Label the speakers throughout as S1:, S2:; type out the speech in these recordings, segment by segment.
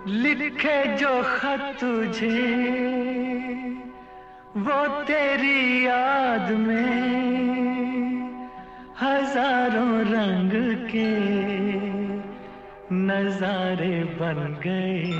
S1: लिखे जो खत तुझे वो तेरी याद में हजारों रंग के नजारे बन गए।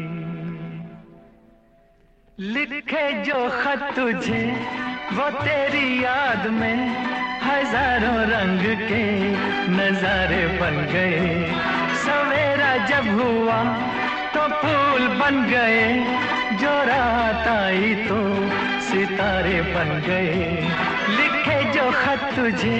S1: लिखे जो खत तुझे वो तेरी याद में हजारों रंग के नजारे बन गए। सवेरा जब हुआ तो फूल बन गए, जो रात आई तो सितारे बन गए। लिखे जो खत तुझे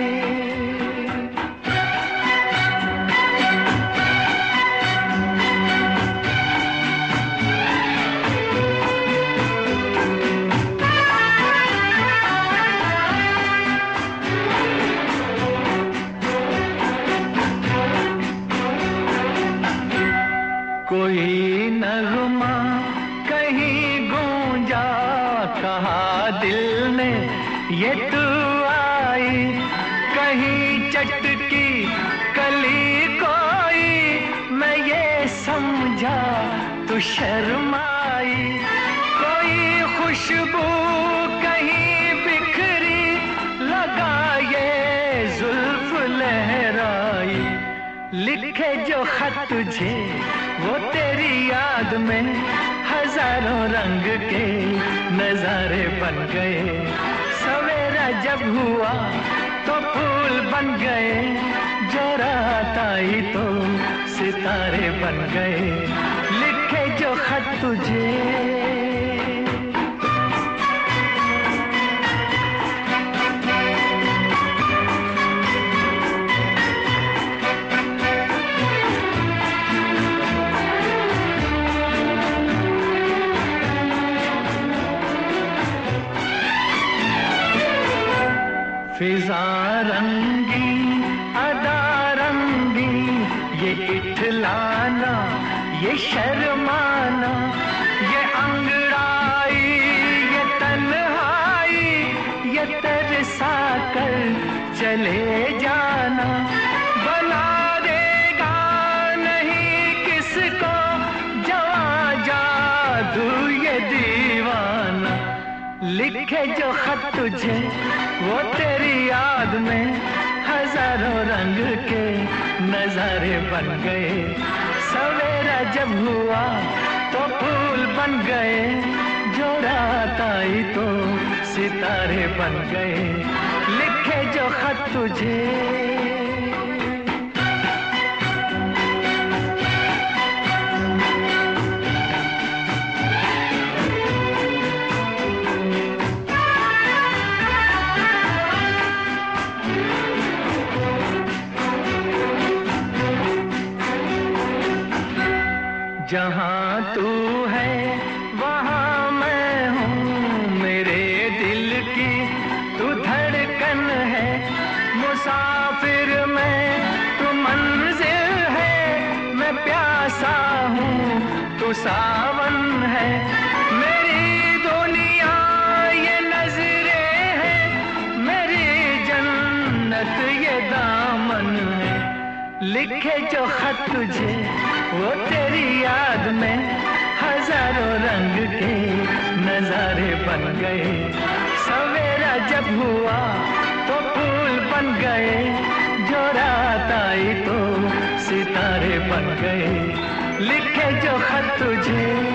S1: कोई नगमा कहीं गूंजा, कहा दिल ने ये तू आई। कहीं चटकी कली कोई, मैं ये समझा तू शर्माई। कोई खुशबू कहीं बिखरी, लगा ये जुल्फ लहराई। लिखे जो खत तुझे वो तेरी याद में हजारों रंग के नजारे बन गए। सवेरा जब हुआ तो फूल बन गए, जो रात आई तो सितारे बन गए। लिखे जो खत तुझे फिजा रंगी अदा रंगी, ये इठलाना ये शर्माना, ये अंगड़ाई ये तन्हाई, ये तरसा कर चले जाना। बना देगा नहीं किसको जवां जादू ये दीवाना। लिखे जो खत तुझे वो तेरी याद में हजारों रंग के नजारे बन गए। सवेरा जब हुआ तो फूल बन गए, जो रात आई तो सितारे बन गए। लिखे जो खत तुझे जहाँ तू है वहाँ मैं हूँ, मेरे दिल की तू धड़कन है। मुसाफिर मैं तू मंजिल है, मैं प्यासा हूँ तू सावन है। मेरी दुनिया ये नजरें है, मेरी जन्नत ये दामन है। लिखे जो खत तुझे वो तेरी याद में हजारों रंग के नजारे बन गए। सवेरा जब हुआ तो फूल बन गए, जो रात आई तो सितारे बन गए। लिखे जो खत तुझे